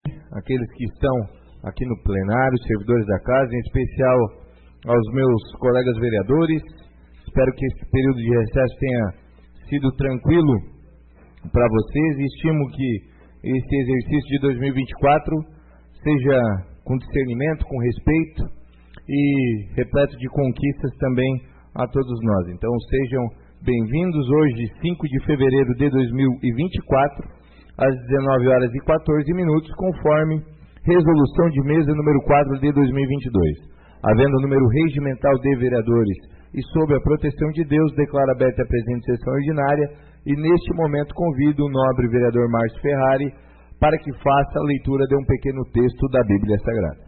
aqueles que estão aqui no plenário, servidores da casa, em especial aos meus colegas vereadores. Espero que esse período de recesso tenha sido tranquilo para vocês e estimo que esse exercício de 2024 seja com discernimento, com respeito e repleto de conquistas também a todos nós. Então sejam bem-vindos hoje, 5 de fevereiro de 2024, às 19h14, conforme resolução de mesa número 4 de 2022. Havendo o número regimental de vereadores e sob a proteção de Deus, declaro aberta a presente sessão ordinária e neste momento convido o nobre vereador Márcio Ferrari para que faça a leitura de um pequeno texto da Bíblia Sagrada.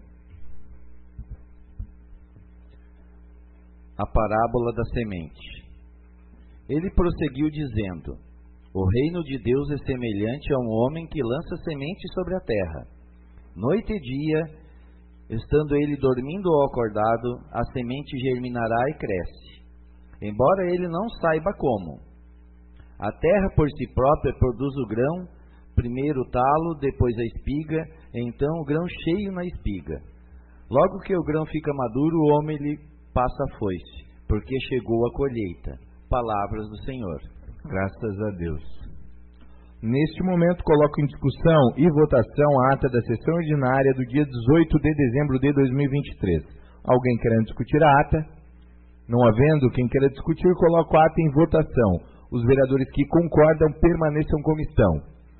A parábola da semente. Ele prosseguiu dizendo: o reino de Deus é semelhante a um homem que lança semente sobre a terra. Noite e dia, estando ele dormindo ou acordado, a semente germinará e cresce, embora ele não saiba como. A terra por si própria produz o grão, primeiro o talo, depois a espiga, então o grão cheio na espiga. Logo que o grão fica maduro, o homem lhe passa a foice, porque chegou a colheita. Palavras do Senhor. Graças a Deus. Neste momento coloco em discussão e votação a ata da sessão ordinária do dia 18 de dezembro de 2023. Alguém querendo discutir a ata? Não havendo quem queira discutir, coloco a ata em votação. Os vereadores que concordam permaneçam como estão.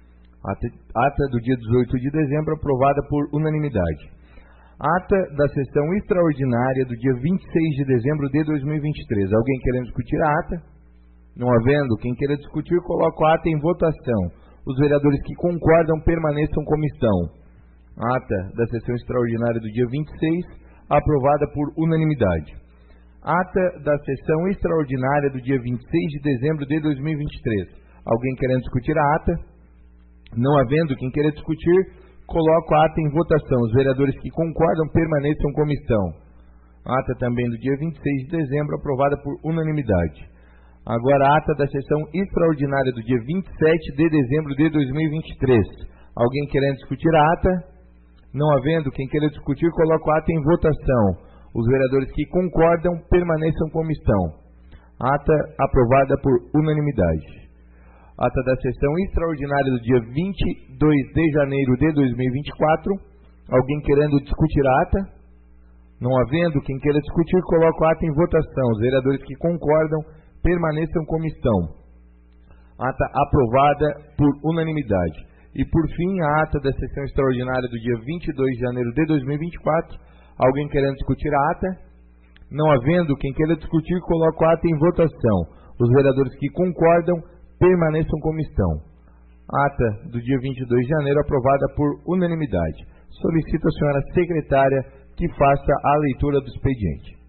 Ata do dia 18 de dezembro aprovada por unanimidade. Ata da sessão extraordinária do dia 26 de dezembro de 2023. Alguém querendo discutir a ata? Não havendo quem queira discutir, coloco a ata em votação. Os vereadores que concordam permaneçam como estão. Ata da sessão extraordinária do dia 26, aprovada por unanimidade. Ata da sessão extraordinária do dia 26 de dezembro de 2023. Alguém querendo discutir a ata? Não havendo quem queira discutir, coloco a ata em votação. Os vereadores que concordam permaneçam como estão. Ata também do dia 26 de dezembro, aprovada por unanimidade. Agora a ata da sessão extraordinária do dia 27 de dezembro de 2023. Alguém querendo discutir a ata? Não havendo quem queira discutir, coloco a ata em votação. Os vereadores que concordam permaneçam como estão. Ata aprovada por unanimidade. Ata da sessão extraordinária do dia 22 de janeiro de 2024. Alguém querendo discutir a ata? Não havendo quem queira discutir, coloco a ata em votação. Os vereadores que concordam permaneçam como estão. Ata aprovada por unanimidade. E por fim, a ata da sessão extraordinária do dia 22 de janeiro de 2024. Alguém querendo discutir a ata? Não havendo quem queira discutir, coloco a ata em votação. Os vereadores que concordam permaneçam como estão. Ata do dia 22 de janeiro aprovada por unanimidade. Solicito à senhora secretária que faça a leitura do expediente.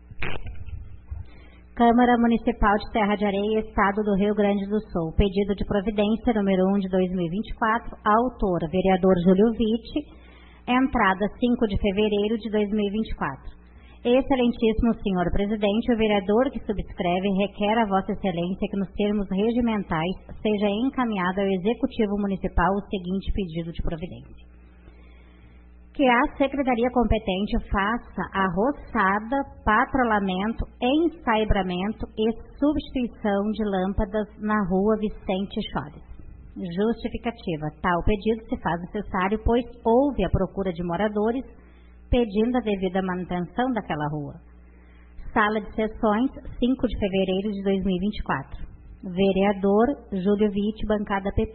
Câmara Municipal de Serra de Areia, Estado do Rio Grande do Sul. Pedido de providência número 1 de 2024. Autor, vereador Júlio Vitti. Entrada 5 de fevereiro de 2024. Excelentíssimo senhor presidente, o vereador que subscreve requer a vossa excelência que nos termos regimentais seja encaminhado ao Executivo Municipal o seguinte pedido de providência. Que a Secretaria competente faça a roçada, patrulhamento, ensaibramento e substituição de lâmpadas na rua Vicente Chores. Justificativa. Tal pedido se faz necessário, pois houve a procura de moradores pedindo a devida manutenção daquela rua. Sala de sessões, 5 de fevereiro de 2024. Vereador Júlio Vitti, bancada PP.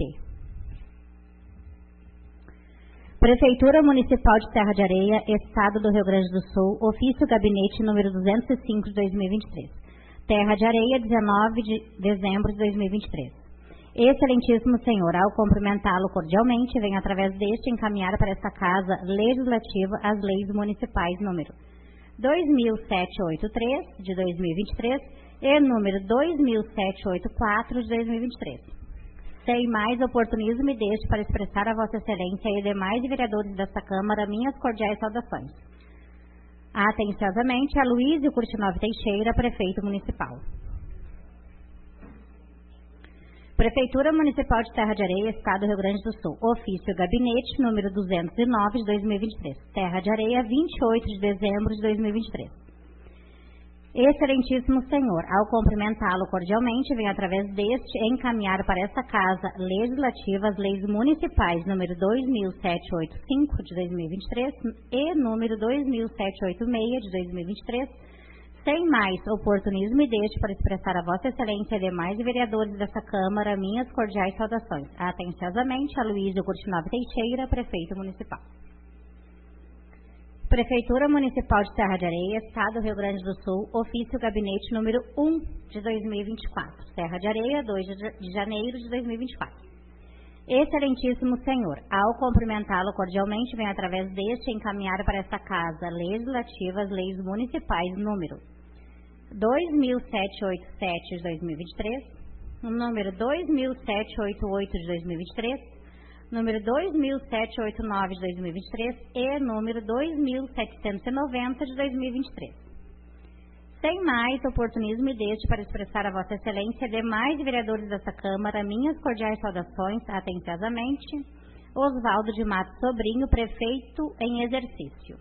Prefeitura Municipal de Serra de Areia, Estado do Rio Grande do Sul, ofício gabinete número 205 de 2023. Terra de Areia, 19 de dezembro de 2023. Excelentíssimo senhor, ao cumprimentá-lo cordialmente, venho através deste encaminhar para esta Casa Legislativa as leis municipais número 2783 de 2023 e número 2784 de 2023. Sem mais oportunismo, me deixe para expressar a vossa excelência e demais vereadores desta Câmara minhas cordiais saudações. Atenciosamente, Aloísio Curtinov Teixeira, prefeito municipal. Prefeitura Municipal de Serra de Areia, Estado do Rio Grande do Sul. Ofício Gabinete, número 209 de 2023. Serra de Areia, 28 de dezembro de 2023. Excelentíssimo Senhor, ao cumprimentá-lo cordialmente, venho através deste encaminhar para esta Casa Legislativa as leis municipais número 2785 de 2023 e número 2786 de 2023, sem mais oportunismo e deixe para expressar a Vossa Excelência e demais vereadores dessa Câmara minhas cordiais saudações. Atenciosamente, Aloísio Curtinove Teixeira, Prefeito Municipal. Prefeitura Municipal de Serra de Areia, Estado do Rio Grande do Sul, ofício gabinete número 1 de 2024. Serra de Areia, 2 de janeiro de 2024. Excelentíssimo Senhor, ao cumprimentá-lo cordialmente, venho através deste encaminhar para esta Casa Legislativa as leis municipais número 2787 de 2023, número 2788 de 2023, número 2789 de 2023 e número 2790 de 2023. Sem mais oportunismo e deixe para expressar a Vossa Excelência e demais vereadores dessa Câmara minhas cordiais saudações, atenciosamente, Osvaldo de Matos Sobrinho, Prefeito em exercício.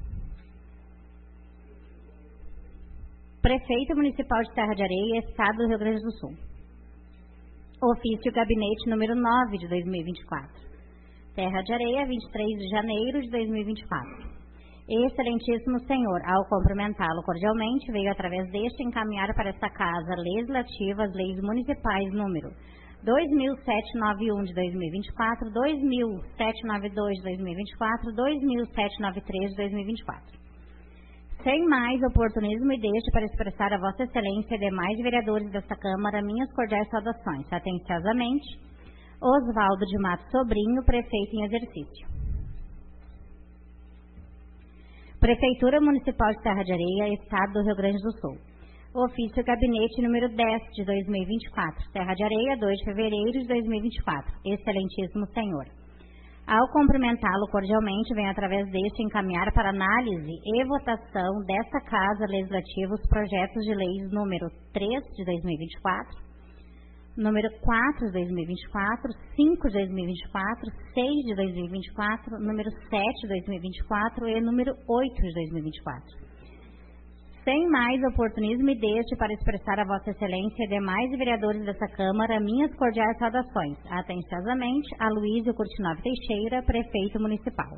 Prefeito Municipal de Serra de Areia, Estado do Rio Grande do Sul. Ofício Gabinete número 9 de 2024. Serra de Areia, 23 de janeiro de 2024. Excelentíssimo Senhor, ao cumprimentá-lo cordialmente, veio através deste encaminhar para esta Casa Legislativa as leis municipais número 2791 de 2024, 2792 de 2024, 2793 de 2024. Sem mais oportunismo e deixe para expressar a Vossa Excelência e demais vereadores desta Câmara minhas cordiais saudações. Atenciosamente, Osvaldo de Matos Sobrinho, Prefeito em exercício. Prefeitura Municipal de Serra de Areia, Estado do Rio Grande do Sul. Ofício Gabinete número 10 de 2024. Serra de Areia, 2 de fevereiro de 2024. Excelentíssimo Senhor, ao cumprimentá-lo cordialmente, venho através deste encaminhar para análise e votação desta Casa Legislativa os projetos de leis número 3 de 2024, número 4 de 2024, 5 de 2024, 6 de 2024, número 7 de 2024 e número 8 de 2024. Sem mais oportunismo e deixe para expressar a Vossa Excelência e demais vereadores dessa Câmara minhas cordiais saudações. Atenciosamente, Aloísio Curtinove Teixeira, Prefeito Municipal.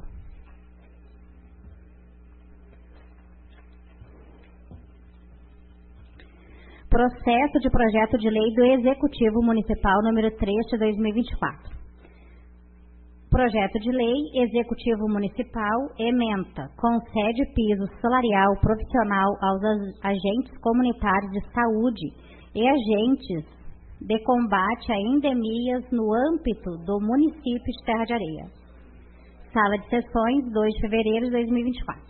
Processo de projeto de lei do Executivo Municipal número 3 de 2024. Projeto de Lei Executivo Municipal ementa, concede piso salarial profissional aos agentes comunitários de saúde e agentes de combate a endemias no âmbito do município de Serra de Areia. Sala de Sessões, 2 de fevereiro de 2024.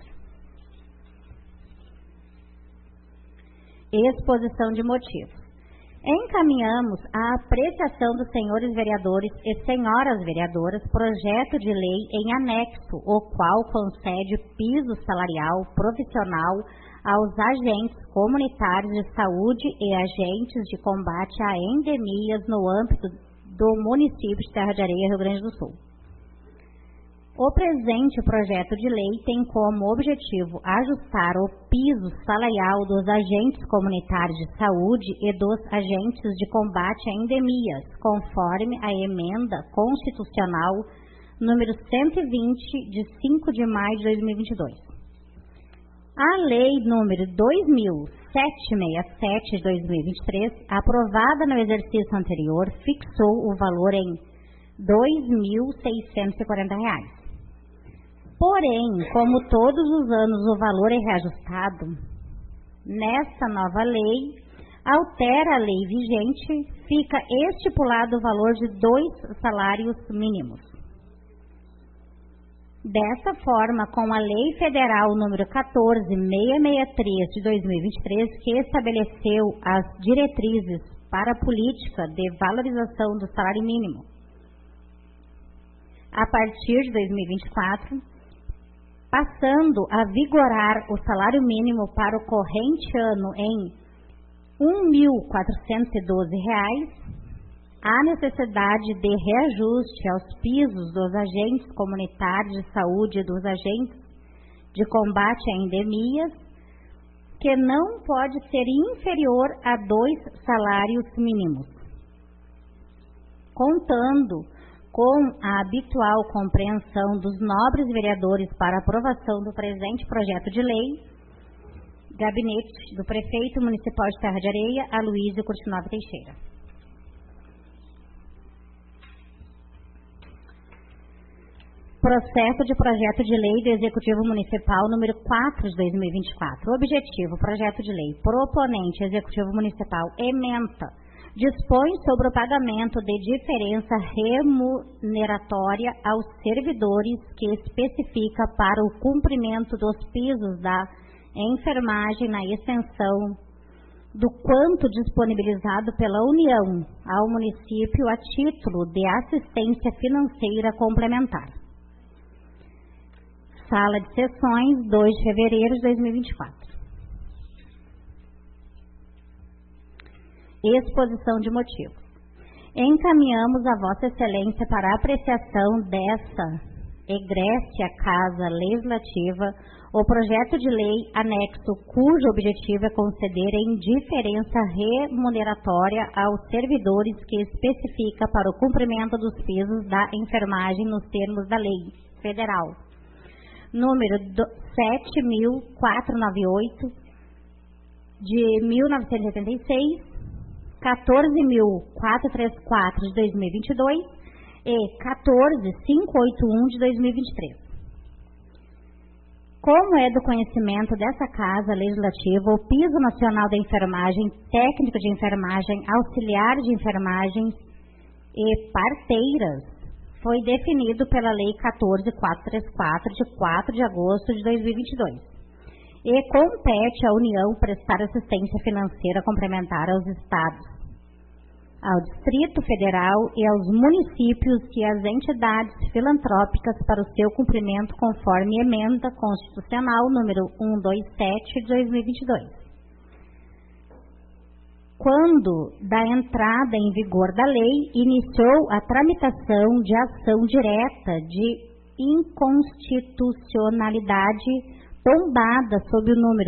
Exposição de motivos. Encaminhamos à apreciação dos senhores vereadores e senhoras vereadoras projeto de lei em anexo, o qual concede piso salarial profissional aos agentes comunitários de saúde e agentes de combate a endemias no âmbito do município de Serra de Areia, Rio Grande do Sul. O presente projeto de lei tem como objetivo ajustar o piso salarial dos agentes comunitários de saúde e dos agentes de combate a endemias, conforme a emenda constitucional número 120, de 5 de maio de 2022. A lei número 2767 de 2023, aprovada no exercício anterior, fixou o valor em R$ 2.640. Porém, como todos os anos o valor é reajustado, nesta nova lei, altera a lei vigente, fica estipulado o valor de 2 salários mínimos. Dessa forma, com a Lei Federal número 14.663 de 2023, que estabeleceu as diretrizes para a política de valorização do salário mínimo, a partir de 2024, passando a vigorar o salário mínimo para o corrente ano em R$ 1.412, Há necessidade de reajuste aos pisos dos agentes comunitários de saúde e dos agentes de combate a endemias, que não pode ser inferior a 2 salários mínimos. Contando com a habitual compreensão dos nobres vereadores para aprovação do presente projeto de lei, gabinete do prefeito municipal de Serra de Areia, Aloísio Curtinove Teixeira. Processo de projeto de lei do Executivo Municipal número 4 de 2024. Objetivo, projeto de lei. Proponente, Executivo Municipal, ementa. Dispõe sobre o pagamento de diferença remuneratória aos servidores que especifica para o cumprimento dos pisos da enfermagem na extensão do quanto disponibilizado pela União ao município a título de assistência financeira complementar. Sala de Sessões, 2 de fevereiro de 2024. Exposição de motivos. Encaminhamos a Vossa Excelência para a apreciação dessa egrécia Casa Legislativa o projeto de lei anexo cujo objetivo é conceder indiferença remuneratória aos servidores que especifica para o cumprimento dos pisos da enfermagem nos termos da Lei Federal número 7.498 de 1986, 14.434 de 2022 e 14.581 de 2023. Como é do conhecimento dessa Casa Legislativa, o Piso Nacional da Enfermagem, Técnico de Enfermagem, Auxiliar de Enfermagem e Parteiras foi definido pela Lei 14.434, de 4 de agosto de 2022, e compete à União prestar assistência financeira complementar aos Estados, ao Distrito Federal e aos municípios e às entidades filantrópicas para o seu cumprimento conforme Emenda Constitucional número 127 de 2022. Quando da entrada em vigor da lei, iniciou a tramitação de ação direta de inconstitucionalidade tombada sob o número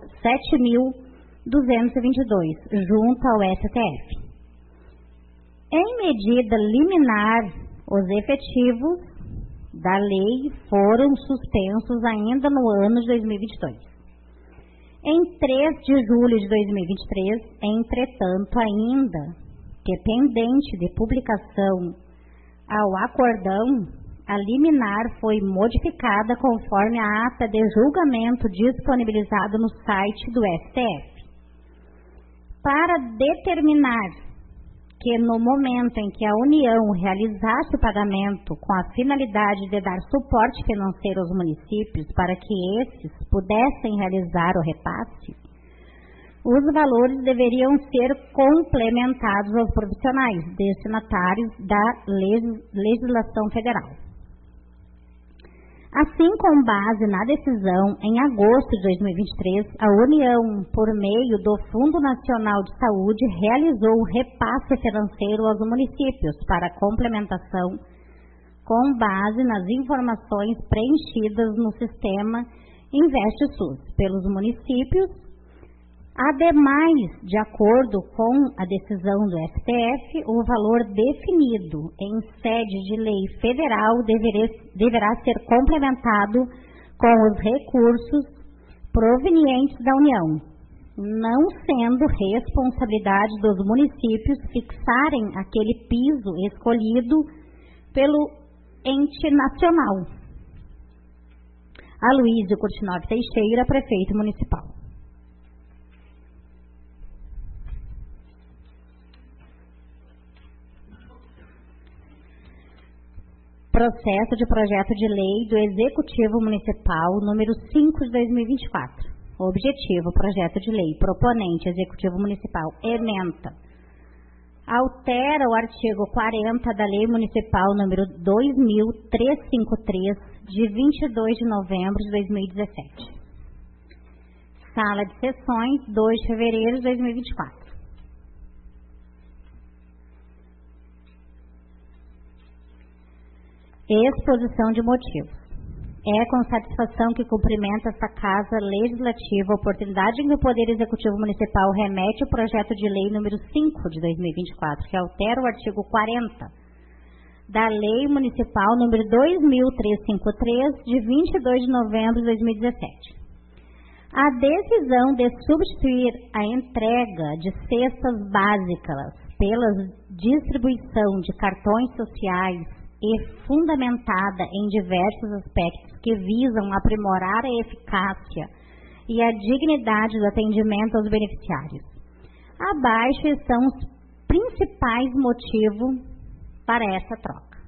7.222, junto ao STF. Em medida liminar, os efetivos da lei foram suspensos ainda no ano de 2022. Em 3 de julho de 2023, entretanto, ainda que pendente de publicação ao acordão, a liminar foi modificada conforme a ata de julgamento disponibilizada no site do STF. Para determinar que no momento em que a União realizasse o pagamento com a finalidade de dar suporte financeiro aos municípios para que esses pudessem realizar o repasse, os valores deveriam ser complementados aos profissionais destinatários da legislação federal. Assim, com base na decisão, em agosto de 2023, a União, por meio do Fundo Nacional de Saúde, realizou o repasse financeiro aos municípios para complementação com base nas informações preenchidas no sistema InvestSUS pelos municípios. Ademais, de acordo com a decisão do STF, o valor definido em sede de lei federal deverá ser complementado com os recursos provenientes da União, não sendo responsabilidade dos municípios fixarem aquele piso escolhido pelo ente nacional. Aloísio Curtinove Teixeira, prefeito municipal. Processo de projeto de lei do Executivo Municipal número 5 de 2024. Objetivo, projeto de lei. Proponente, Executivo Municipal. Ementa. Altera o artigo 40 da Lei Municipal número 2.353, de 22 de novembro de 2017. Sala de Sessões, 2 de fevereiro de 2024. Exposição de motivos. É com satisfação que cumprimenta esta Casa Legislativa a oportunidade em que o Poder Executivo Municipal remete o projeto de lei número 5 de 2024, que altera o artigo 40 da Lei Municipal número 2.353, de 22 de novembro de 2017. A decisão de substituir a entrega de cestas básicas pela distribuição de cartões sociais e fundamentada em diversos aspectos que visam aprimorar a eficácia e a dignidade do atendimento aos beneficiários. Abaixo estão os principais motivos para essa troca.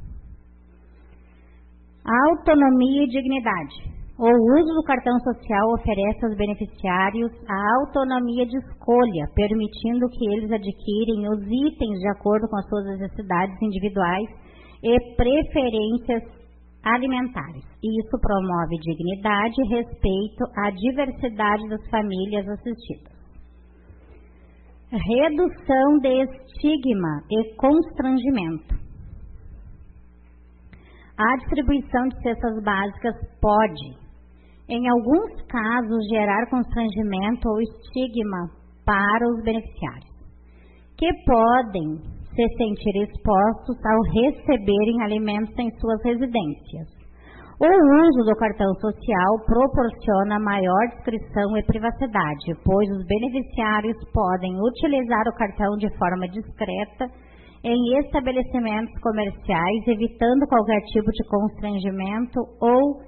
Autonomia e dignidade. O uso do cartão social oferece aos beneficiários a autonomia de escolha, permitindo que eles adquirem os itens de acordo com as suas necessidades individuais e preferências alimentares. Isso promove dignidade e respeito à diversidade das famílias assistidas. Redução de estigma e constrangimento. A distribuição de cestas básicas pode, em alguns casos, gerar constrangimento ou estigma para os beneficiários, que podem se sentir expostos ao receberem alimentos em suas residências. O uso do cartão social proporciona maior discrição e privacidade, pois os beneficiários podem utilizar o cartão de forma discreta em estabelecimentos comerciais, evitando qualquer tipo de constrangimento ou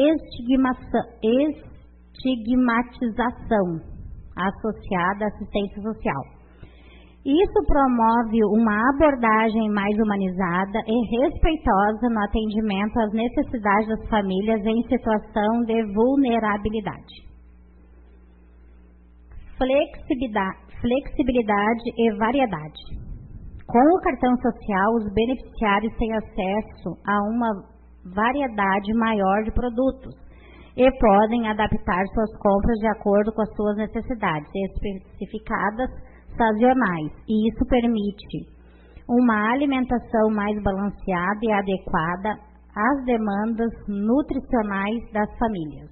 estigmatização associada à assistência social. Isso promove uma abordagem mais humanizada e respeitosa no atendimento às necessidades das famílias em situação de vulnerabilidade. Flexibilidade e variedade. Com o cartão social, os beneficiários têm acesso a uma variedade maior de produtos e podem adaptar suas compras de acordo com as suas necessidades especificadas sazonais, e isso permite uma alimentação mais balanceada e adequada às demandas nutricionais das famílias.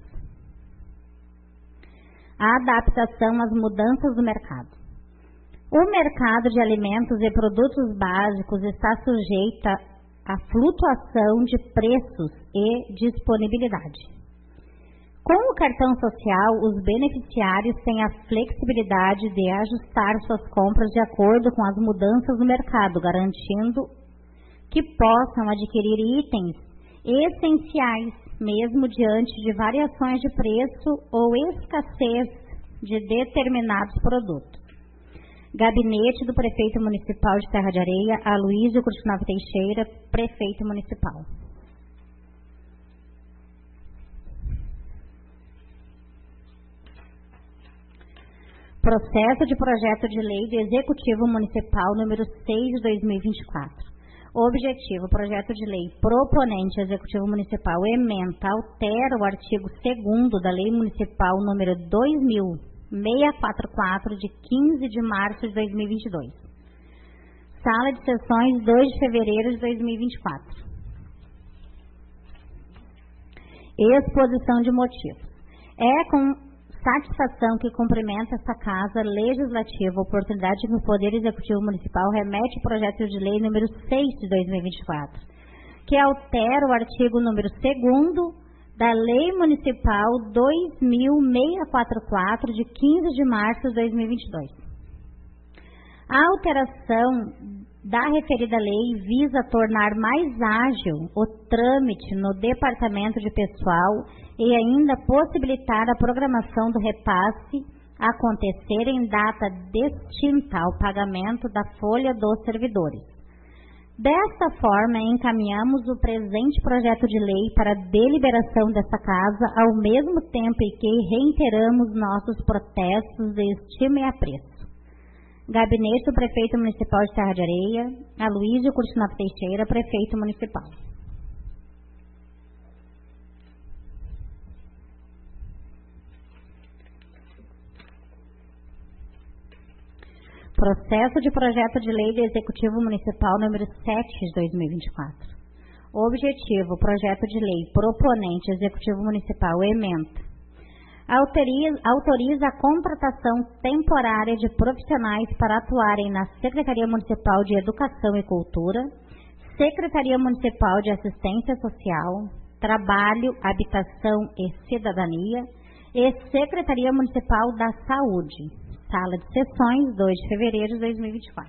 A adaptação às mudanças do mercado. O mercado de alimentos e produtos básicos está sujeito à flutuação de preços e disponibilidade. Com o cartão social, os beneficiários têm a flexibilidade de ajustar suas compras de acordo com as mudanças do mercado, garantindo que possam adquirir itens essenciais, mesmo diante de variações de preço ou escassez de determinados produtos. Gabinete do Prefeito Municipal de Serra de Areia, Aloísio Curtinov Teixeira, Prefeito Municipal. Processo de projeto de lei do Executivo Municipal número 6 de 2024. Objetivo: projeto de lei proponente Executivo Municipal ementa, altera o artigo 2º da Lei Municipal número 2644 de 15 de março de 2022. Sala de sessões 2 de fevereiro de 2024. Exposição de motivos. É com satisfação que cumprimenta esta Casa Legislativa a oportunidade que o Poder Executivo Municipal remete o projeto de lei número 6 de 2024, que altera o artigo número 2º da Lei Municipal 2644 de 15 de março de 2022. A alteração da referida lei visa tornar mais ágil o trâmite no Departamento de Pessoal e ainda possibilitar a programação do repasse acontecer em data distinta ao pagamento da folha dos servidores. Desta forma, encaminhamos o presente projeto de lei para deliberação desta Casa, ao mesmo tempo em que reiteramos nossos protestos de estima e apreço. Gabinete do Prefeito Municipal de Serra de Areia, Aloísio Curtinov Teixeira, Prefeito Municipal. Processo de projeto de lei do Executivo Municipal número 7 de 2024. Objetivo: projeto de lei. Proponente: Executivo Municipal. Ementa. Autoriza a contratação temporária de profissionais para atuarem na Secretaria Municipal de Educação e Cultura, Secretaria Municipal de Assistência Social, Trabalho, Habitação e Cidadania e Secretaria Municipal da Saúde. Sala de sessões, 2 de fevereiro de 2024.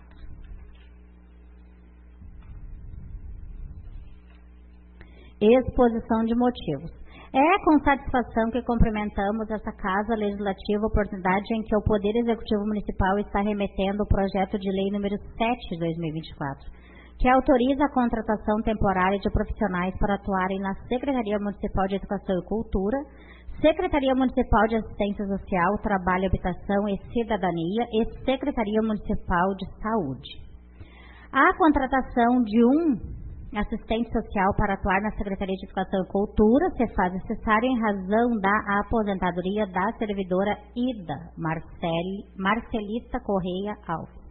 Exposição de motivos. É com satisfação que cumprimentamos essa Casa Legislativa, oportunidade em que o Poder Executivo Municipal está remetendo o projeto de lei número 7 de 2024, que autoriza a contratação temporária de profissionais para atuarem na Secretaria Municipal de Educação e Cultura, Secretaria Municipal de Assistência Social, Trabalho, Habitação e Cidadania e Secretaria Municipal de Saúde. A contratação de um assistente social para atuar na Secretaria de Educação e Cultura se faz necessária em razão da aposentadoria da servidora Ida Marcelita Correia Alves.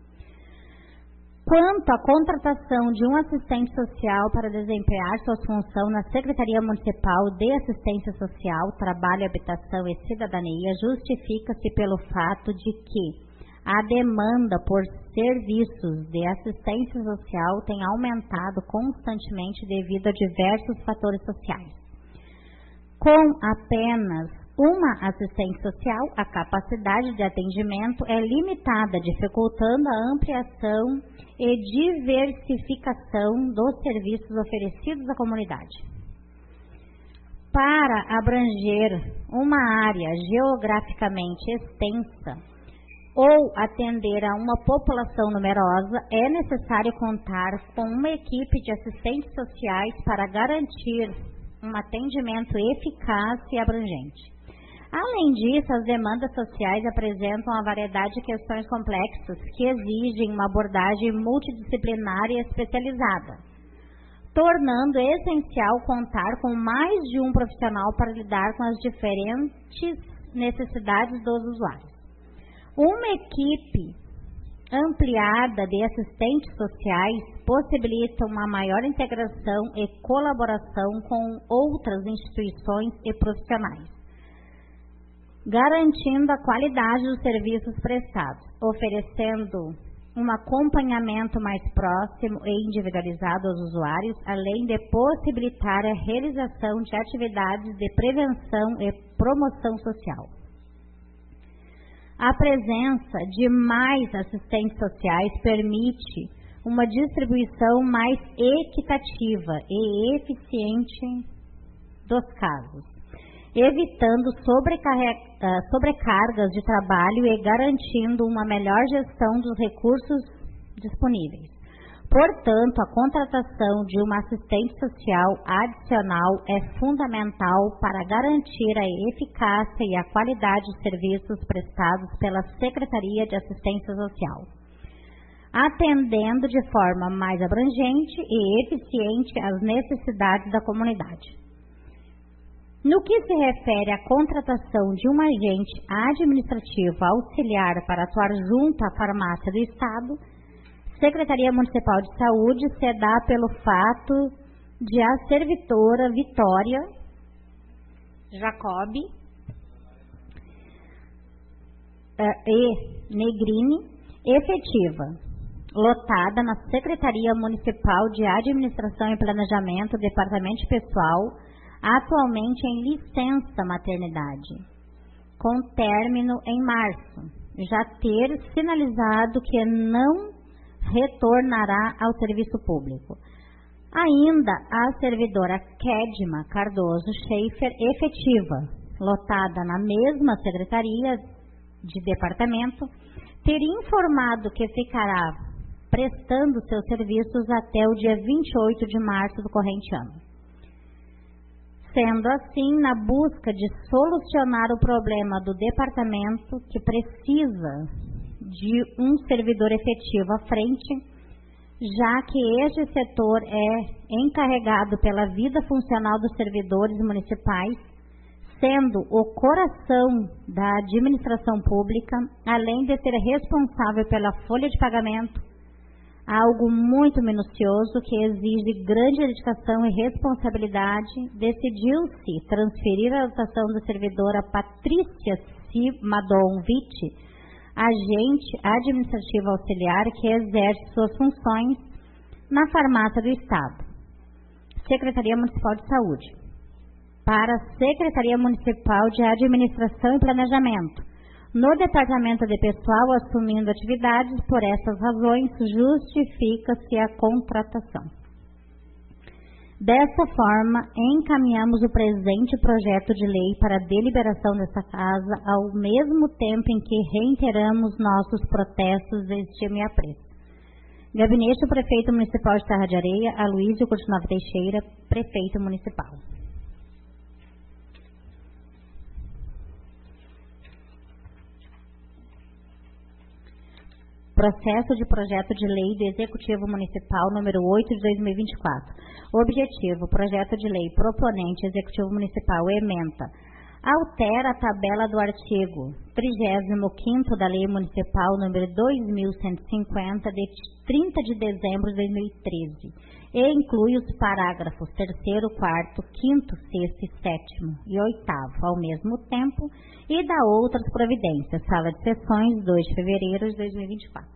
Quanto à contratação de um assistente social para desempenhar sua função na Secretaria Municipal de Assistência Social, Trabalho, Habitação e Cidadania, justifica-se pelo fato de que a demanda por serviços de assistência social tem aumentado constantemente devido a diversos fatores sociais. Com apenas uma assistente social, a capacidade de atendimento é limitada, dificultando a ampliação e diversificação dos serviços oferecidos à comunidade. Para abranger uma área geograficamente extensa, ou atender a uma população numerosa, é necessário contar com uma equipe de assistentes sociais para garantir um atendimento eficaz e abrangente. Além disso, as demandas sociais apresentam uma variedade de questões complexas que exigem uma abordagem multidisciplinar e especializada, tornando essencial contar com mais de um profissional para lidar com as diferentes necessidades dos usuários. Uma equipe ampliada de assistentes sociais possibilita uma maior integração e colaboração com outras instituições e profissionais, garantindo a qualidade dos serviços prestados, oferecendo um acompanhamento mais próximo e individualizado aos usuários, além de possibilitar a realização de atividades de prevenção e promoção social. A presença de mais assistentes sociais permite uma distribuição mais equitativa e eficiente dos casos, evitando sobrecargas de trabalho e garantindo uma melhor gestão dos recursos disponíveis. Portanto, a contratação de uma assistente social adicional é fundamental para garantir a eficácia e a qualidade dos serviços prestados pela Secretaria de Assistência Social, atendendo de forma mais abrangente e eficiente às necessidades da comunidade. No que se refere à contratação de um agente administrativo auxiliar para atuar junto à farmácia do Estado, Secretaria Municipal de Saúde se dá pelo fato de a servidora Vitória Jacob e Negrini, efetiva, lotada na Secretaria Municipal de Administração e Planejamento, Departamento de Pessoal, atualmente em licença maternidade, com término em março, já ter sinalizado que não retornará ao serviço público. Ainda a servidora Kedma Cardoso Schaefer, efetiva, lotada na mesma Secretaria de Departamento, teria informado que ficará prestando seus serviços até o dia 28 de março do corrente ano. Sendo assim, na busca de solucionar o problema do departamento, que precisa de um servidor efetivo à frente, já que este setor é encarregado pela vida funcional dos servidores municipais, sendo o coração da administração pública, além de ser responsável pela folha de pagamento, Algo muito minucioso que exige grande dedicação e responsabilidade, decidiu-se transferir a dotação da servidora Patrícia Simadon-Vitti, agente administrativo auxiliar que exerce suas funções na Farmácia do Estado, Secretaria Municipal de Saúde, para a Secretaria Municipal de Administração e Planejamento, no Departamento de Pessoal, assumindo atividades. Por essas razões, justifica-se a contratação. Dessa forma, encaminhamos o presente projeto de lei para a deliberação desta Casa, ao mesmo tempo em que reiteramos nossos protestos de estima e apreço. Gabinete do Prefeito Municipal de Serra de Areia, Aloísio Curtinov Teixeira, Prefeito Municipal. Processo de projeto de lei do Executivo Municipal número 8 de 2024. Objetivo: projeto de lei proponente Executivo Municipal ementa, altera a tabela do artigo 35º da Lei Municipal número 2150 de 30 de dezembro de 2013 e inclui os parágrafos 3º, 4º, 5º, 6º, 7º e 8º ao mesmo tempo e dá outras providências. Sala de sessões, 2 de fevereiro de 2024.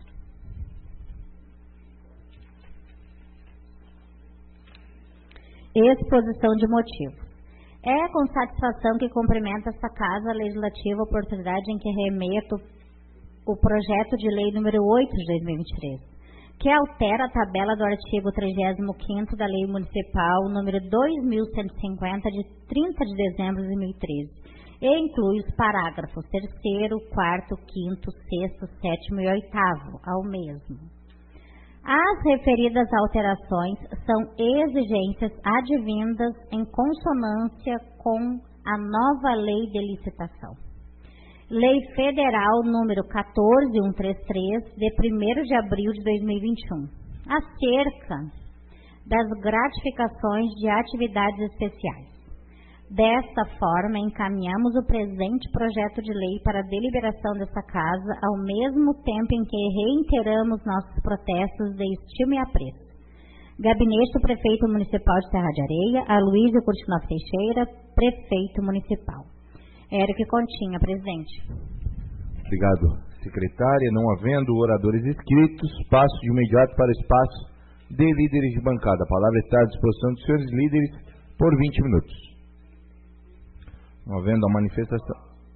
Exposição de motivos. É com satisfação que cumprimenta esta Casa Legislativa a oportunidade em que remeto o projeto de lei número 8 de 2023, que altera a tabela do artigo 35º da Lei Municipal número 2150 de 30 de dezembro de 2013 e inclui os parágrafos 3º, 4º, 5º, 6º, 7º e 8º ao mesmo. As referidas alterações são exigências advindas em consonância com a nova Lei de Licitação. Lei Federal número 14133, de 1º de abril de 2021, acerca das gratificações de atividades especiais. Desta forma, encaminhamos o presente projeto de lei para a deliberação desta Casa, ao mesmo tempo em que reiteramos nossos protestos de estima e apreço. Gabinete do Prefeito Municipal de Serra de Areia, Aloísio Curtinov Teixeira, Prefeito Municipal. Érico Continha, presidente. Obrigado, secretária. Não havendo oradores inscritos, passo de imediato para o espaço de líderes de bancada. A palavra está à disposição dos senhores líderes por 20 minutos. Não havendo a manifestação.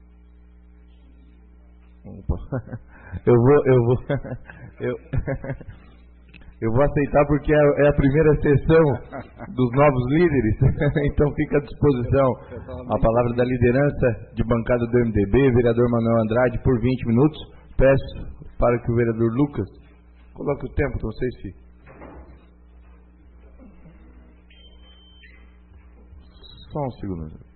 Opa. Eu vou aceitar porque é a primeira sessão dos novos líderes, então fica à disposição a palavra da liderança de bancada do MDB, vereador Manuel Andrade, por 20 minutos. Peço para que o vereador Lucas coloque o tempo, não sei se... Só um segundo.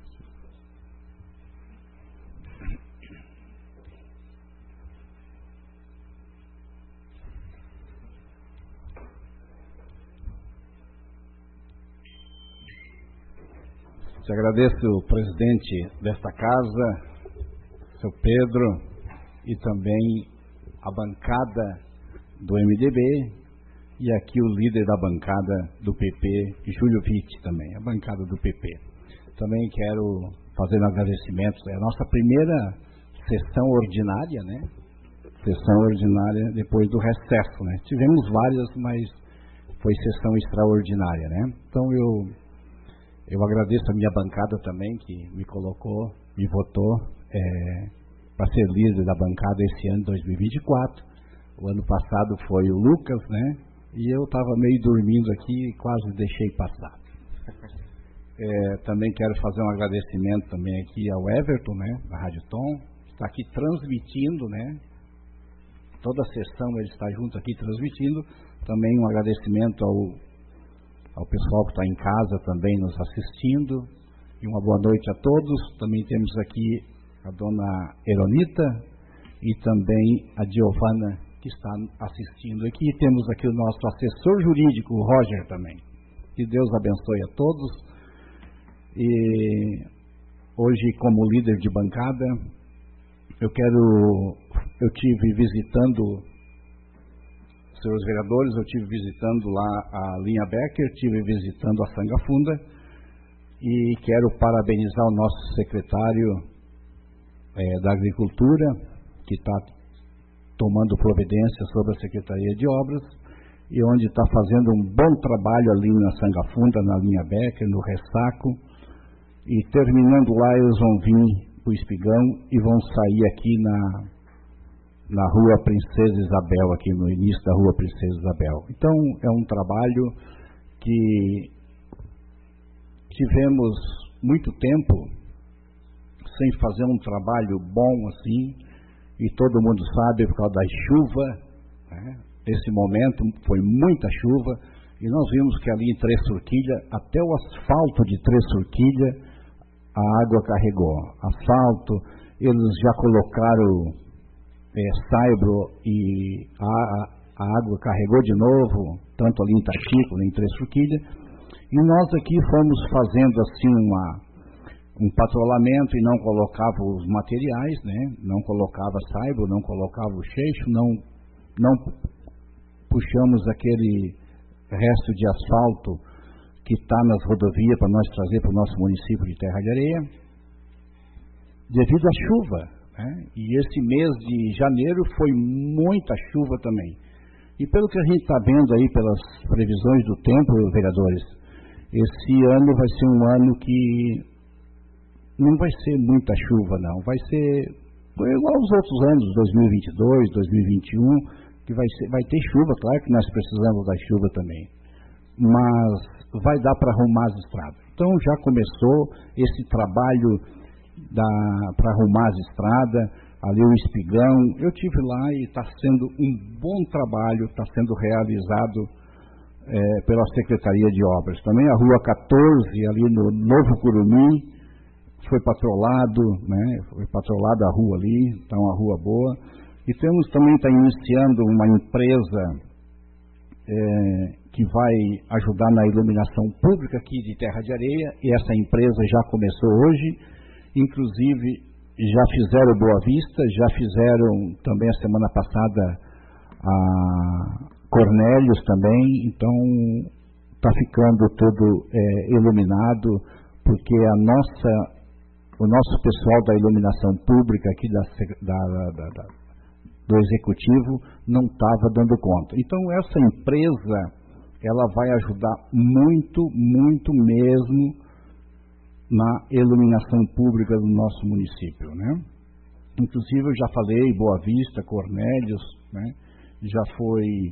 Te agradeço, o presidente desta casa, seu Pedro, e também a bancada do MDB, e aqui o líder da bancada do PP, Júlio Vitti também, a bancada do PP. Também quero fazer um agradecimento, é a nossa primeira sessão ordinária, né? Sessão ordinária depois do recesso, né? Tivemos várias, mas foi sessão extraordinária, né? Então eu agradeço a minha bancada também, que me colocou, me votou para ser líder da bancada esse ano, 2024. O ano passado foi o Lucas, né? E eu estava meio dormindo aqui e quase deixei passar. Também quero fazer um agradecimento também aqui ao Everton, né? Da Rádio Tom, que está aqui transmitindo, né? Toda a sessão ele está junto aqui transmitindo. Também um agradecimento ao pessoal que está em casa também nos assistindo, e uma boa noite a todos. Também temos aqui a dona Eronita e também a Giovana, que está assistindo aqui. E temos aqui o nosso assessor jurídico, o Roger, também. Que Deus abençoe a todos. E hoje, como líder de bancada, eu tive visitando senhores vereadores, eu estive visitando lá a linha Becker, estive visitando a Sangafunda e quero parabenizar o nosso secretário da Agricultura, que está tomando providência sobre a Secretaria de Obras e onde está fazendo um bom trabalho ali na Sangafunda, na linha Becker, no Ressaco, e terminando lá eles vão vir para o Espigão e vão sair aqui na Rua Princesa Isabel, aqui no início da Rua Princesa Isabel. Então, é um trabalho que tivemos muito tempo sem fazer um trabalho bom assim, e todo mundo sabe, por causa da chuva, né? Esse momento foi muita chuva, e nós vimos que ali em Três Forquilhas, até o asfalto de Três Forquilhas, a água carregou. Asfalto, eles já colocaram saibro e a água carregou de novo, tanto ali em Tati como em Três Forquilhas, e nós aqui fomos fazendo assim um patrulhamento e não colocava os materiais, né? Não colocava saibro, não colocava o cheixo, não puxamos aquele resto de asfalto que está nas rodovias para nós trazer para o nosso município de Terra de Areia, devido à chuva. E esse mês de janeiro foi muita chuva também. E pelo que a gente está vendo aí, pelas previsões do tempo, vereadores, esse ano vai ser um ano que não vai ser muita chuva, não. Vai ser igual aos outros anos, 2022, 2021, que vai ter chuva, claro que nós precisamos da chuva também. Mas vai dar para arrumar as estradas. Então já começou esse trabalho para arrumar as estradas, ali o Espigão. Eu estive lá e está sendo um bom trabalho, está sendo realizado pela Secretaria de Obras. Também a Rua 14, ali no Novo Curumim, foi patrolado, né? Foi patrolada a rua ali, está uma rua boa. E temos também, está iniciando uma empresa que vai ajudar na iluminação pública aqui de Terra de Areia, e essa empresa já começou hoje, inclusive já fizeram Boa Vista, já fizeram também a semana passada a Cornélios também, então está ficando tudo iluminado, porque o nosso pessoal da iluminação pública aqui do Executivo não estava dando conta. Então essa empresa, ela vai ajudar muito, muito mesmo na iluminação pública do nosso município, né? Inclusive eu já falei, Boa Vista, Cornélios, né? Já foi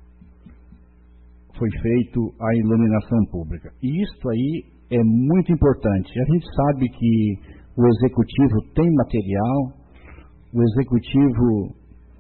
feito a iluminação pública. E isso aí é muito importante. A gente sabe que o Executivo tem material, o Executivo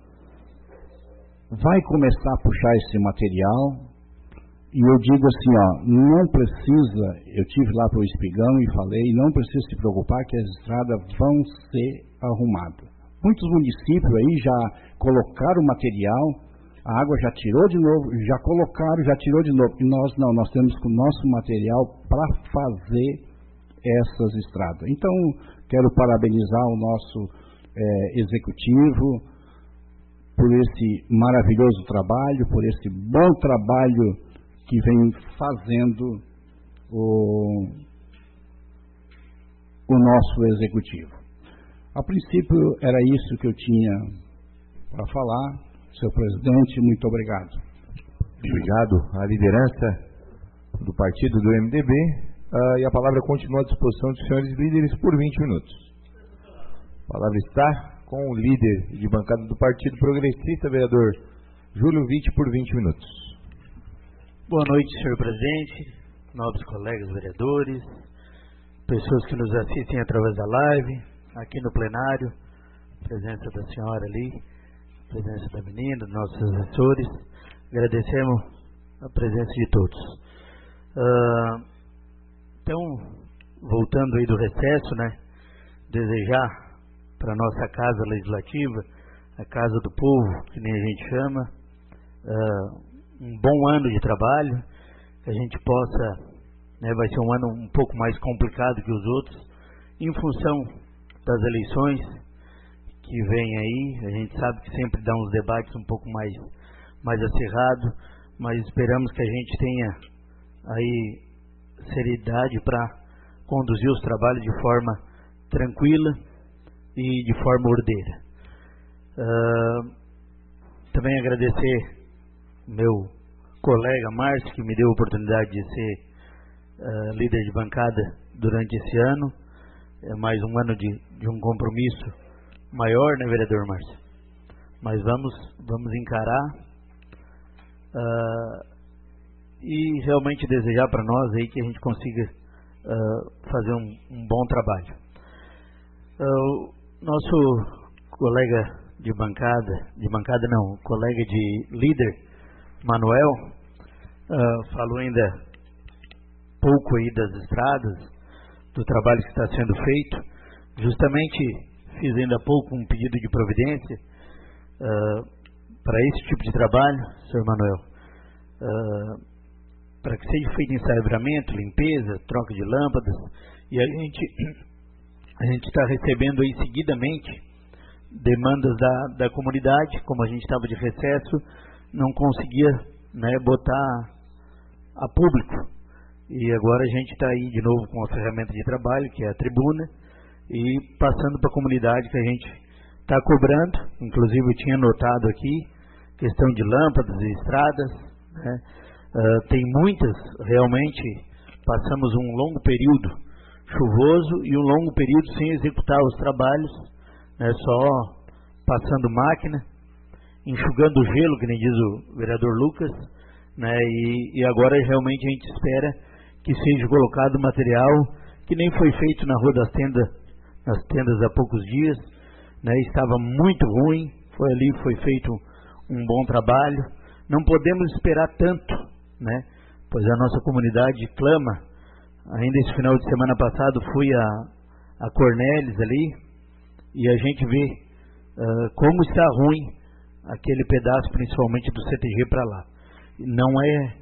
vai começar a puxar esse material, e eu digo assim, não precisa, eu tive lá para o Espigão e falei, não precisa se preocupar que as estradas vão ser arrumadas. Muitos municípios aí já colocaram material, a água já tirou de novo, já colocaram, já tirou de novo. E nós não, nós temos com o nosso material para fazer essas estradas. Então, quero parabenizar o nosso Executivo por esse maravilhoso trabalho, por esse bom trabalho que vem fazendo o nosso Executivo. A princípio, era isso que eu tinha para falar. Senhor presidente, muito obrigado. Obrigado à liderança do partido do MDB, e a palavra continua à disposição dos senhores líderes por 20 minutos. A palavra está com o líder de bancada do Partido Progressista, vereador Júlio Vitti, por 20 minutos. Boa noite, senhor presidente, nobres colegas vereadores, pessoas que nos assistem através da live, aqui no plenário, presença da senhora ali, presença da menina, dos nossos assessores. Agradecemos a presença de todos. Então, voltando aí do recesso, né, desejar para a nossa casa legislativa, a casa do povo, que nem a gente chama, um bom ano de trabalho, que a gente possa, né, vai ser um ano um pouco mais complicado que os outros, em função das eleições que vem aí. A gente sabe que sempre dá uns debates um pouco mais acirrado, mas esperamos que a gente tenha aí seriedade para conduzir os trabalhos de forma tranquila e de forma ordeira. Também agradecer meu colega Márcio, que me deu a oportunidade de ser líder de bancada durante esse ano. É mais um ano de um compromisso maior, né, vereador Márcio? Mas vamos encarar e realmente desejar para nós aí que a gente consiga fazer um bom trabalho. Nosso colega colega de líder, Manuel, falou ainda pouco aí das estradas, do trabalho que está sendo feito. Justamente fiz ainda há pouco um pedido de providência para esse tipo de trabalho, senhor Manuel, para que seja feito ensaiamento, limpeza, troca de lâmpadas, e a gente está recebendo aí seguidamente demandas da comunidade. Como a gente estava de recesso, não conseguia, né, botar a público, e agora a gente está aí de novo com a ferramenta de trabalho, que é a tribuna, e passando para a comunidade que a gente está cobrando. Inclusive eu tinha notado aqui questão de lâmpadas e estradas, né? Tem muitas, realmente passamos um longo período chuvoso e um longo período sem executar os trabalhos, né, só passando máquina, enxugando o gelo, que nem diz o vereador Lucas, né, e agora realmente a gente espera que seja colocado material, que nem foi feito na Rua das Tendas há poucos dias, né, estava muito ruim, foi feito um bom trabalho. Não podemos esperar tanto, né, pois a nossa comunidade clama. Ainda esse final de semana passado fui a Cornélis ali, e a gente vê como está ruim aquele pedaço, principalmente do CTG para lá. Não é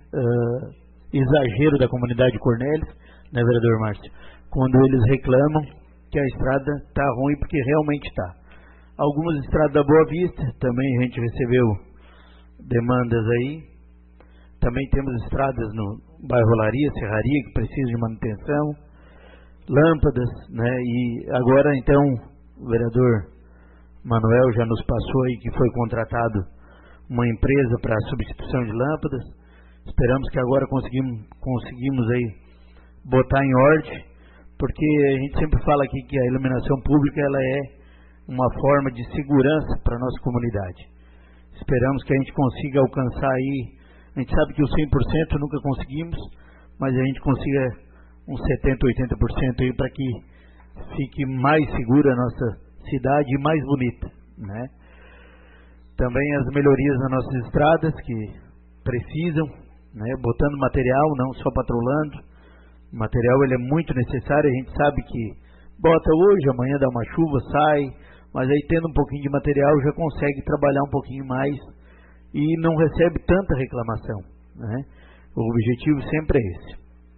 exagero da comunidade de Cornélis, né, vereador Márcio, quando eles reclamam que a estrada está ruim, porque realmente está. Algumas estradas da Boa Vista, também a gente recebeu demandas aí. Também temos estradas no bairro Olaria, Serraria, que precisam de manutenção, lâmpadas, né? E agora, então, o vereador Manuel já nos passou aí que foi contratado uma empresa para substituição de lâmpadas. Esperamos que agora conseguimos aí botar em ordem, porque a gente sempre fala aqui que a iluminação pública ela é uma forma de segurança para a nossa comunidade. Esperamos que a gente consiga alcançar aí. A gente sabe que o 100% nunca conseguimos, mas a gente consiga uns 70%, 80% aí para que fique mais segura a nossa cidade e mais bonita, né? Também as melhorias nas nossas estradas que precisam, né? Botando material, não só patrolando. O material ele é muito necessário. A gente sabe que bota hoje, amanhã dá uma chuva, sai, mas aí tendo um pouquinho de material já consegue trabalhar um pouquinho mais e não recebe tanta reclamação, né? O objetivo sempre é esse.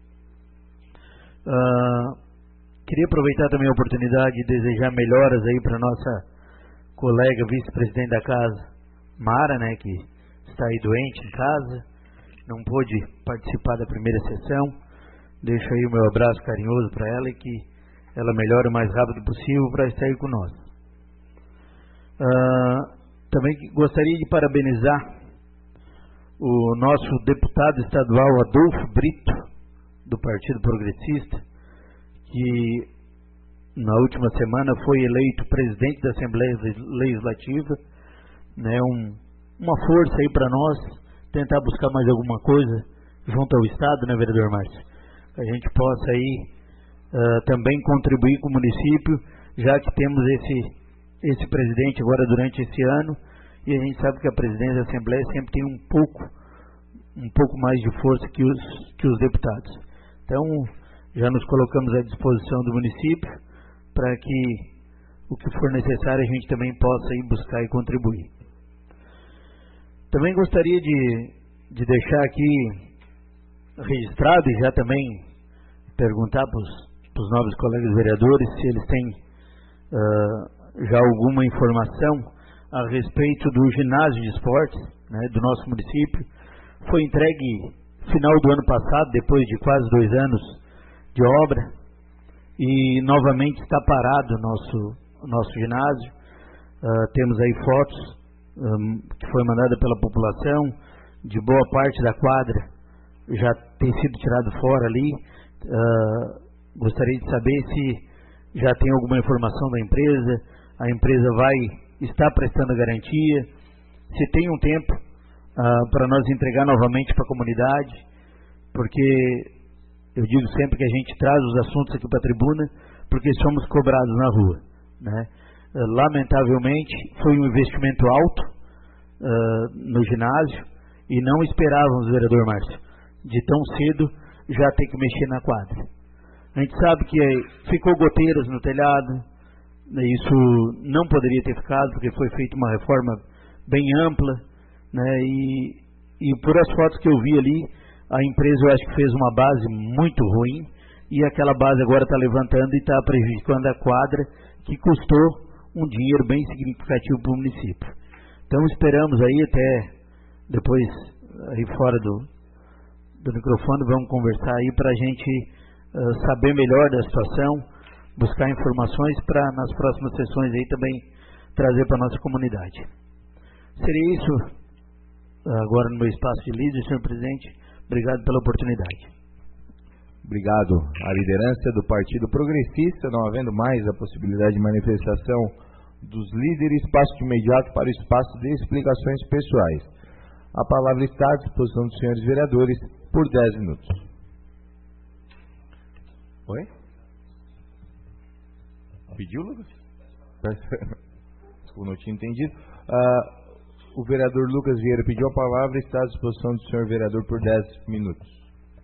Queria aproveitar também a oportunidade de desejar melhoras aí para nossa colega vice-presidente da casa, Mara, né, que está aí doente em casa, não pôde participar da primeira sessão. Deixo aí o meu abraço carinhoso para ela e que ela melhore o mais rápido possível para estar aí conosco. Também gostaria de parabenizar o nosso deputado estadual Adolfo Brito, do Partido Progressista, que na última semana foi eleito presidente da Assembleia Legislativa, né, uma força aí para nós tentar buscar mais alguma coisa junto ao Estado, né, vereador Márcio? Que a gente possa aí também contribuir com o município, já que temos esse presidente agora durante esse ano, e a gente sabe que a presidência da Assembleia sempre tem um pouco mais de força que os deputados. Então, já nos colocamos à disposição do município para que o que for necessário a gente também possa ir buscar e contribuir. Também gostaria de deixar aqui registrado e já também perguntar para os nobres colegas vereadores se eles têm já alguma informação a respeito do ginásio de esportes, né, do nosso município. Foi entregue final do ano passado, depois de quase 2 anos de obra, e novamente está parado o nosso ginásio. Temos aí fotos que foi mandada pela população, de boa parte da quadra já tem sido tirado fora ali. Gostaria de saber se já tem alguma informação da empresa, a empresa está prestando garantia, se tem um tempo para nós entregar novamente para a comunidade, porque eu digo sempre que a gente traz os assuntos aqui para a tribuna, porque somos cobrados na rua, né? Lamentavelmente, foi um investimento alto no ginásio e não esperávamos, vereador Márcio, de tão cedo já ter que mexer na quadra. A gente sabe que ficou goteiras no telhado, isso não poderia ter ficado, porque foi feita uma reforma bem ampla, né? E por as fotos que eu vi ali, a empresa eu acho que fez uma base muito ruim, e aquela base agora está levantando e está prejudicando a quadra, que custou um dinheiro bem significativo para o município. Então esperamos aí até depois, aí fora do microfone, vamos conversar aí para a gente saber melhor da situação, buscar informações para nas próximas sessões aí também trazer para a nossa comunidade. Seria isso agora no meu espaço de líder, senhor presidente. Obrigado pela oportunidade. Obrigado à liderança do Partido Progressista. Não havendo mais a possibilidade de manifestação dos líderes, passo de imediato para o espaço de explicações pessoais. A palavra está à disposição dos senhores vereadores por 10 minutos. Oi? Pediu, Lucas? Desculpa, não tinha entendido. O vereador Lucas Vieira pediu a palavra, está à disposição do senhor vereador por 10 minutos.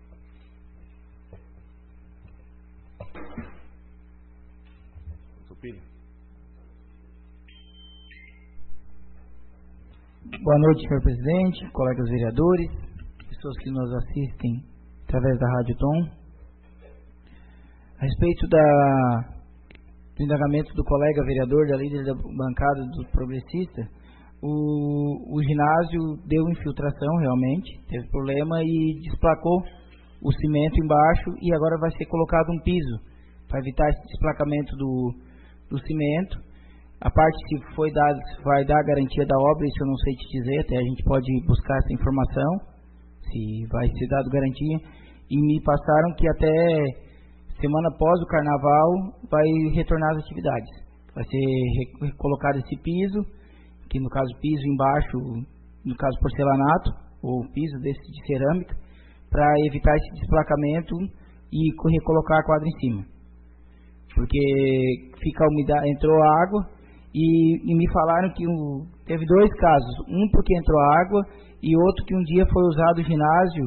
Boa noite, senhor presidente, colegas vereadores, pessoas que nos assistem através da Rádio Tom. A respeito do indagamento do colega vereador, da líder da bancada do progressista, o ginásio deu infiltração realmente, teve problema e desplacou o cimento embaixo, e agora vai ser colocado um piso para evitar esse desplacamento do cimento. A parte se vai dar a garantia da obra, isso eu não sei te dizer, até a gente pode buscar essa informação, se vai ser dado garantia. E me passaram que até semana após o carnaval vai retornar as atividades. Vai ser colocado esse piso, que no caso piso embaixo, no caso porcelanato, ou piso desse de cerâmica, para evitar esse desplacamento e recolocar a quadra em cima. Porque fica a umidade, entrou água. E me falaram que teve 2 casos, um porque entrou água e outro que um dia foi usado o ginásio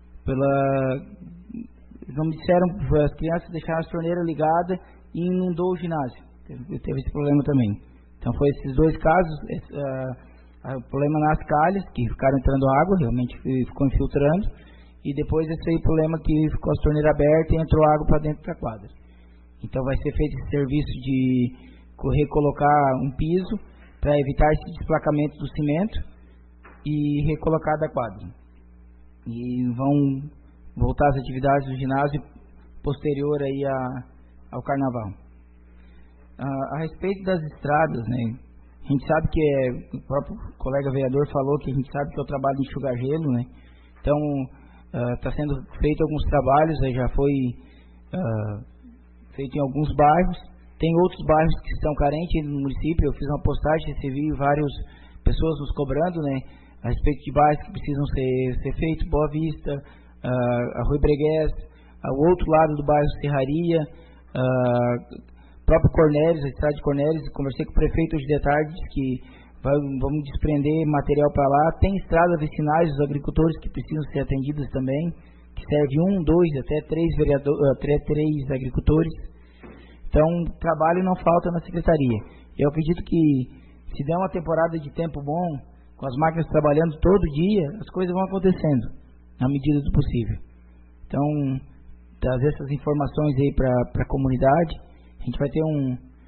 não me disseram, as crianças deixaram a torneira ligada e inundou o ginásio, teve esse problema também. Então foi esses 2 casos, o problema nas calhas, que ficaram entrando água, realmente ficou infiltrando, e depois esse aí problema que ficou a torneira aberta e entrou água para dentro da quadra. Então vai ser feito esse serviço de recolocar um piso para evitar esse desplacamento do cimento e recolocar da quadra. E vão voltar às atividades do ginásio posterior aí ao carnaval. A respeito das estradas, né, a gente sabe que o próprio colega vereador falou que a gente sabe que é o trabalho de enxugar gelo, né? Então está sendo feito alguns trabalhos, já foi feito em alguns bairros. Tem outros bairros que estão carentes no município. Eu fiz uma postagem, recebi várias pessoas nos cobrando, né, a respeito de bairros que precisam ser feitos. Boa Vista, Rui Bregués, o outro lado do bairro Serraria, próprio Cornélios, a estrada de Cornélios. Conversei com o prefeito hoje de tarde, disse que vamos desprender material para lá. Tem estradas vicinais dos agricultores que precisam ser atendidas também, que serve 1, 2, até 3 agricultores. Então, trabalho não falta na secretaria. Eu acredito que se der uma temporada de tempo bom, com as máquinas trabalhando todo dia, as coisas vão acontecendo, na medida do possível. Então, trazer essas informações aí para a comunidade. A gente vai ter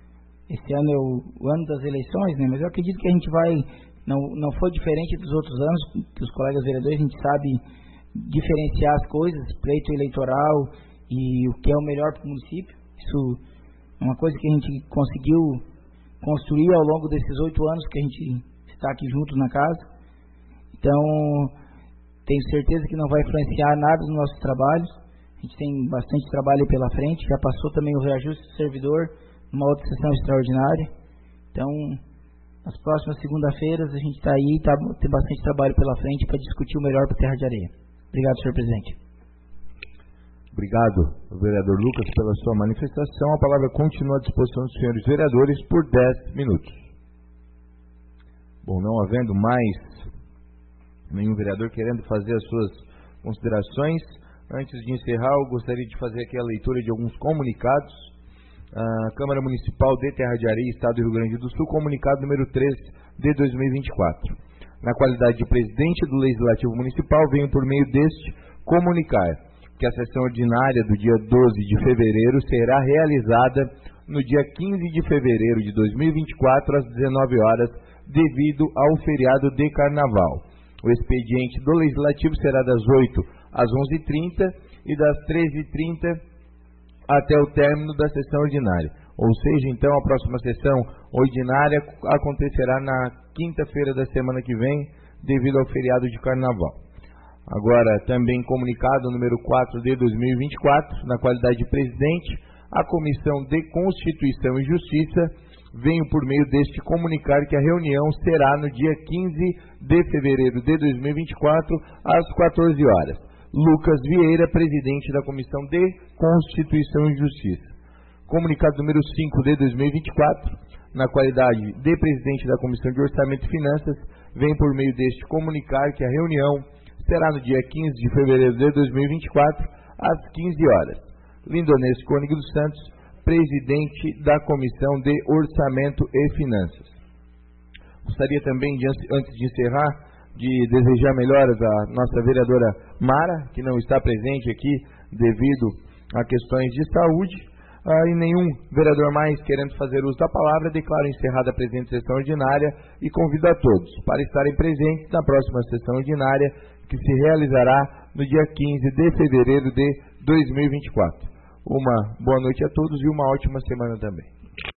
esse ano é o ano das eleições, né? Mas eu acredito que a gente vai, não foi diferente dos outros anos, que os colegas vereadores, a gente sabe diferenciar as coisas, pleito eleitoral e o que é o melhor para o município. Isso é uma coisa que a gente conseguiu construir ao longo desses 8 anos que a gente está aqui junto na casa. Então, tenho certeza que não vai influenciar nada nos nossos trabalhos. A gente tem bastante trabalho pela frente. Já passou também o reajuste do servidor numa outra sessão extraordinária. Então, nas próximas segunda-feiras a gente está aí, tem bastante trabalho pela frente para discutir o melhor para a Terra de Areia. Obrigado, senhor presidente. Obrigado, vereador Lucas, pela sua manifestação. A palavra continua à disposição dos senhores vereadores por 10 minutos. Bom, não havendo mais nenhum vereador querendo fazer as suas considerações, antes de encerrar, eu gostaria de fazer aqui a leitura de alguns comunicados. A Câmara Municipal de Terra de Areia, Estado do Rio Grande do Sul, comunicado número 3 de 2024. Na qualidade de presidente do Legislativo Municipal, venho por meio deste comunicar que a sessão ordinária do dia 12 de fevereiro será realizada no dia 15 de fevereiro de 2024, às 19 horas, devido ao feriado de Carnaval. O expediente do Legislativo será das 8 às 11h30 e das 13h30 até o término da sessão ordinária. Ou seja, então, a próxima sessão ordinária acontecerá na quinta-feira da semana que vem, devido ao feriado de Carnaval. Agora, também comunicado número 4 de 2024, na qualidade de presidente, a Comissão de Constituição e Justiça, venho por meio deste comunicar que a reunião será no dia 15 de fevereiro de 2024, às 14 horas. Lucas Vieira, presidente da Comissão de Constituição e Justiça. Comunicado número 5 de 2024, na qualidade de presidente da Comissão de Orçamento e Finanças, vem por meio deste comunicar que a reunião será no dia 15 de fevereiro de 2024, às 15 horas. Lindonesco Cônigo dos Santos, presidente da Comissão de Orçamento e Finanças. Gostaria também, antes de encerrar, de desejar melhoras à nossa vereadora Mara, que não está presente aqui devido a questões de saúde. E nenhum vereador mais querendo fazer uso da palavra, declaro encerrada a presente sessão ordinária e convido a todos para estarem presentes na próxima sessão ordinária, que se realizará no dia 15 de fevereiro de 2024. Uma boa noite a todos e uma ótima semana também.